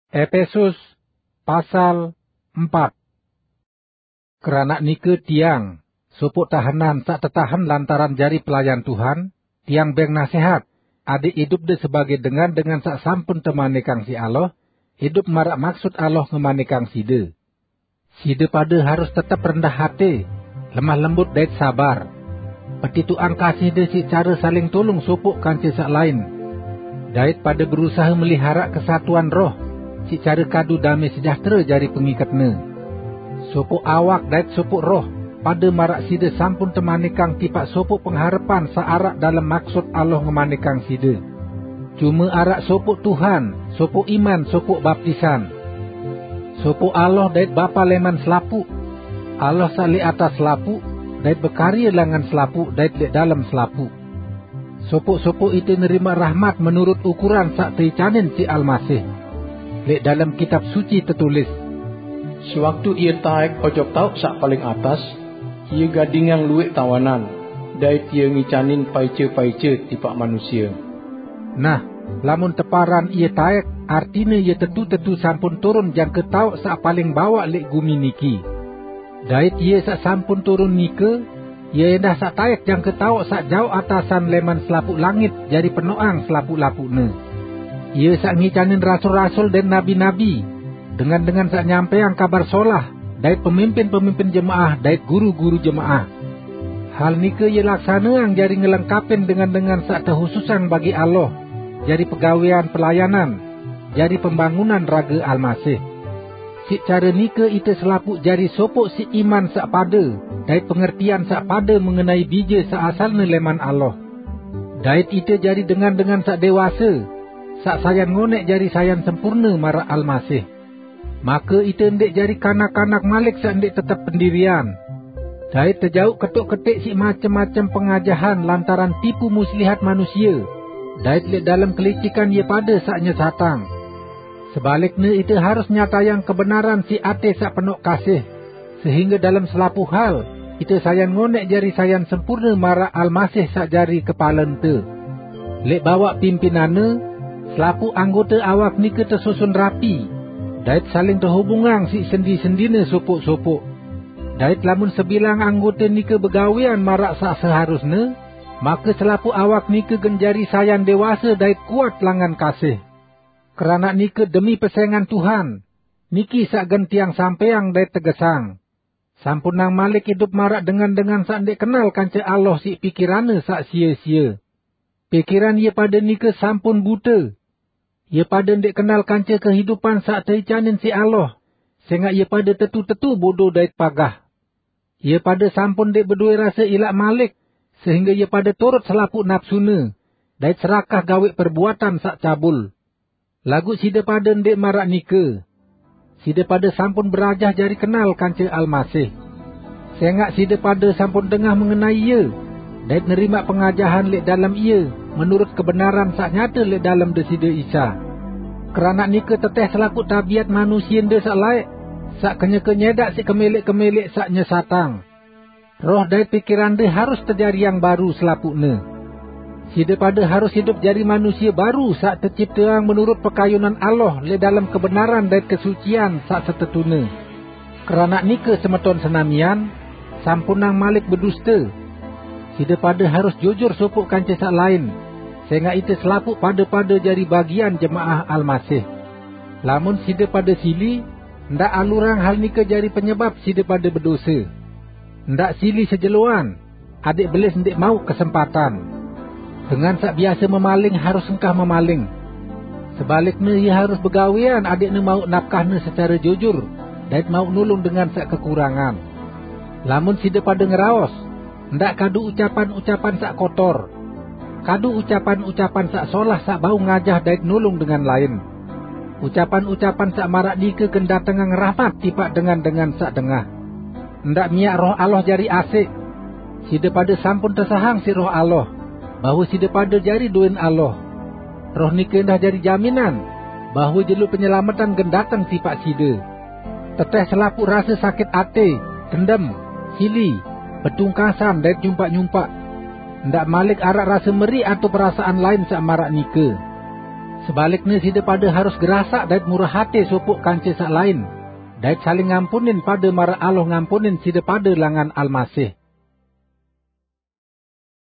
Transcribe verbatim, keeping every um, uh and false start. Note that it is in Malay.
Efesus pasal empat. Kerana nike tiang, supuk tahanan sak tetahan lantaran jari pelayan Tuhan, tiang beng nasihat, adik hidup de sebagai dengan dengan sak sampun temane kang si Allah, hidup marak maksud Allah ngemane kang side. Side pada harus tetap rendah hati, lemah lembut dait sabar. Petituan kasih de si cara saling tolong supuk kanci sak lain. Dait pada berusaha melihara kesatuan roh, si cara kadu damai sejahtera jari pengikatnya. Supuk awak dait supuk roh, pada marak side sampun temani kang tipak supuk pengharapan searak dalam maksud Allah ngemani kang side. Cuma arak supuk Tuhan, supuk iman, supuk baptisan. Supuk Allah dait Bapa leman selapu. Allah sali atas selapu, dait berkarya langan selapu, dait di dalam selapu. Supuk-supuk itu nerima rahmat menurut ukuran sak teicanin si Almasih. Lek dalam kitab suci tertulis, sewaktu ia taik ojok tauk sak paling atas, ia gading yang luwek tawanan, dait ia ngicanin paice-paice tipak manusia. Nah, lamun teparan ia taik, artinya ia tetu-tetu sampun turun jang ke tauk sak paling bawah lek gumi niki. Dait ia sak sampun turun nike, ia dah sak taik jang ke tauk sak jauh atasan leman selapuk langit jadi penoang selapuk-lapukne. Ia sak ngicanin rasul-rasul dan nabi-nabi, dengan-dengan sak nyampeang kabar solah, dait pemimpin-pemimpin jemaah, dait guru-guru jemaah. Hal nike ia laksanaan jari ngelengkapin dengan-dengan sak terhususan bagi Allah, jadi pegawaian pelayanan, jadi pembangunan raga Almasih. Si cara nike itu selapuk jari sopok si iman sak pada, dait pengertian sak pada mengenai bija seasalnya leman Allah. Dait itu jari dengan-dengan sak dewasa, sak sayan ngonek jari sayan sempurna marak Almasih. Maka itu ndek jari kanak-kanak malik sak ndek tetap pendirian. Dait terjauh ketuk-ketik si macam-macam pengajahan lantaran tipu muslihat manusia. Dait lek dalam kelicikan ia pada saknya satang. Sebaliknya itu harus nyata yang kebenaran si ate sak penok kasih. Sehingga dalam selapu hal, itu sayan ngonek jari sayan sempurna marak Almasih sak jari kepala ente. Lek bawa pimpinane, selapu anggota awak nike tersusun rapi, dait saling terhubungan si sendi-sendine supuk-supuk. Dait lamun sebilang anggota nike begawian marak sak seharusnya, maka selapu awak nike genjari sayan dewasa dait kuat langan kasih. Kerana nike demi pesengan Tuhan, niki sak gentiang sampeang dait tegesang. Sampun nang malik hidup marak dengan-dengan sak ndek kenal kanca Allah si pikirane sak sia-sia. Pikiran ia pada nike sampun buta. Ia pada ndek kenal kanca kehidupan sak teicanin si Allah, sehingga ia pada tetu-tetu bodoh dait pagah. Ia pada sampun ndek berdua rasa ilak malik, sehingga ia pada turut selapuk nafsuna, dait serakah gawe perbuatan sak cabul. Lagu sida pada ndek marak nike. Sida pada sampun berajah jari kenal kanca Almasih. Sehingga sida pada sampun dengar mengenai ia, dait nerima pengajahan lek dalam ia, menurut kebenaran sak nyata lek dalam desida Isa. Kerana nike teteh selaku tabiat manusia nde sak laik, sak kenye-kenyedak si kemelik-kemelik saknya satang. Roh dait pikiran de harus terjadi yang baru selapukne. Sida pada harus hidup jadi manusia baru sak terciptaan menurut pekayunan Allah le dalam kebenaran dan kesucian sak setetune. Kerana nike semeton senamian, sampunang malik berdusta. Sida pada harus jujur supuk kanca sak lain, sehingga itu selapuk pada-pada jadi bagian jemaah Almasih. Lamun sida pada sili, ndak alurang hal nike jadi penyebab sida pada berdosa. Ndak sili sejeluan, adik belis ndak mau kesempatan. Dengan sak biasa memaling harus engkah memaling. Sebaliknya ia harus begawian adiknya mau nafkahnya secara jujur, dan mau nulung dengan sak kekurangan. Lamun sida pada ngeraos, ndak kadu ucapan-ucapan sak kotor. Kadu ucapan-ucapan sak solah sak bau ngajah dan nulung dengan lain. Ucapan-ucapan sak marak nike kendatangan rahmat tipak dengan-dengan sak dengah. Ndak miak roh Allah jari asik. Sida pada sampun tersahang si roh Allah, bahawa sida pada jari duin Allah. Roh nike dah jari jaminan, bahawa jelu penyelamatan gendatan tipak sida. Teteh selapuk rasa sakit ate, dendam, sili, betungkasan dan nyumpak-nyumpak. Ndak malik arak rasa meri atau perasaan lain sak marak nike. Sebaliknya sida pada harus gerasak dait murah hati supuk kance sak lain, dait saling ngampunin pada mara Allah ngampunin sida pada langan Almasih.